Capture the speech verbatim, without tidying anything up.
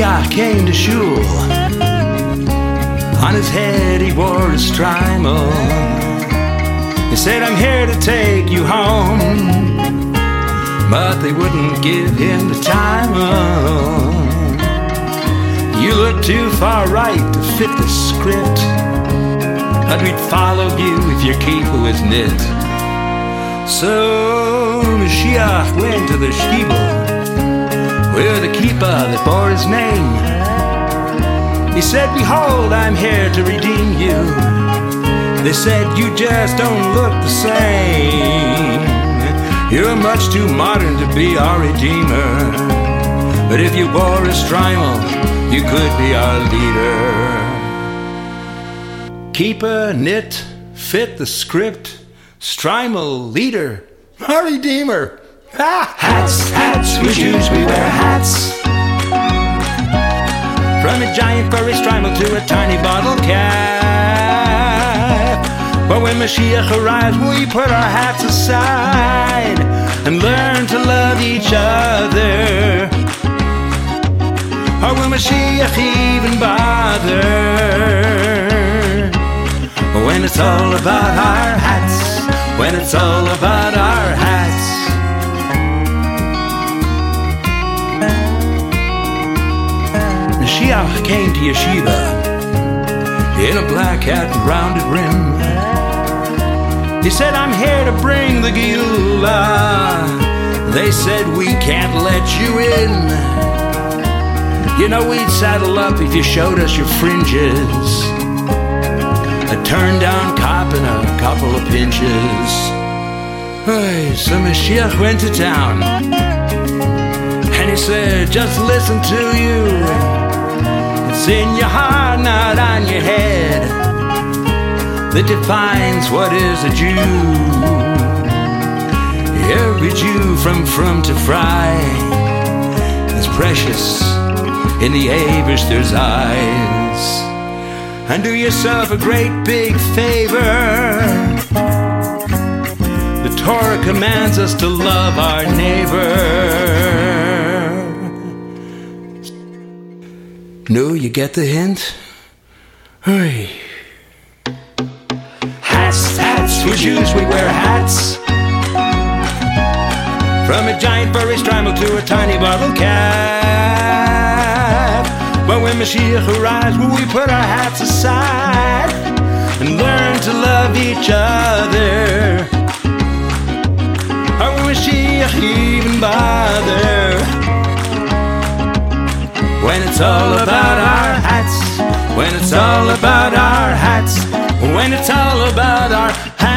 Mashiach came to shul. On his head he wore a strimal. He said, I'm here to take you home. But they wouldn't give him the time. You look too far right to fit the script, but we'd follow you if your kippah was knit. So Mashiach went to the shibud where the kippah that bore his name. He said, behold, I'm here to redeem you. They said, you just don't look the same. You're much too modern to be our redeemer. But if you wore a strimal, you could be our leader. Kippah, knit, fit the script, strimal, leader, our redeemer. Ah! Hats, hats, we Jews, we wear hats. From a giant furry strimal to a tiny bottle cap. But when Mashiach arrives, we put our hats aside and learn to love each other. Or will Mashiach even bother? When it's all about our hats, when it's all about our hats. Mashiach came to yeshiva in a black hat and rounded rim. He said, I'm here to bring the Geulah. They said, we can't let you in. You know, we'd saddle up if you showed us your fringes. A turned-down cop and a couple of pinches. Hey, so Mashiach went to town, and he said, just listen to you. It's in your heart, not on your head, that defines what is a Jew. Every Jew from Frum to Fry is precious in the Eibishter's eyes. And do yourself a great big favor. The Torah commands us to love our neighbor. No, you get the hint? Hey. Hats, hats, we're Jews, we wear hats. From a giant furry strimal to a tiny bottle cap. But when Mashiach arrives, will we put our hats aside and learn to love each other? Or will Mashiach even bother? When it's all about our hats, when it's all about our hats, when it's all about our hats.